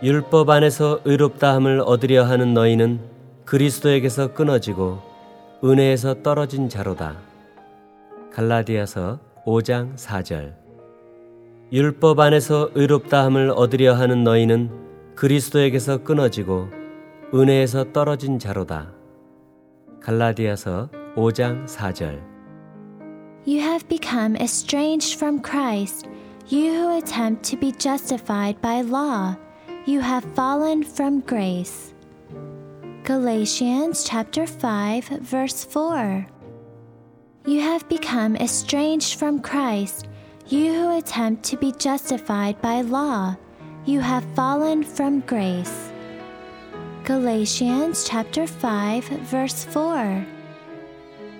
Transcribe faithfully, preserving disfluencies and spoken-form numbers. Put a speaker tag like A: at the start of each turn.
A: 율법 안에서 의롭다함을 얻으려 하는 너희는 그리스도에게서 끊어지고 은혜에서 떨어진 자로다. 갈라디아서 오 장 사 절. 율법 안에서 의롭다함을 얻으려 하는 너희는 그리스도에게서 끊어지고 은혜에서 떨어진 자로다. 갈라디아서 오 장 사 절.
B: You have become estranged from Christ, you who attempt to be justified by law. You have fallen from grace. Galatians chapter five, verse four. You have become estranged from Christ, you who attempt to be justified by law. You have fallen from grace. Galatians chapter five, verse four.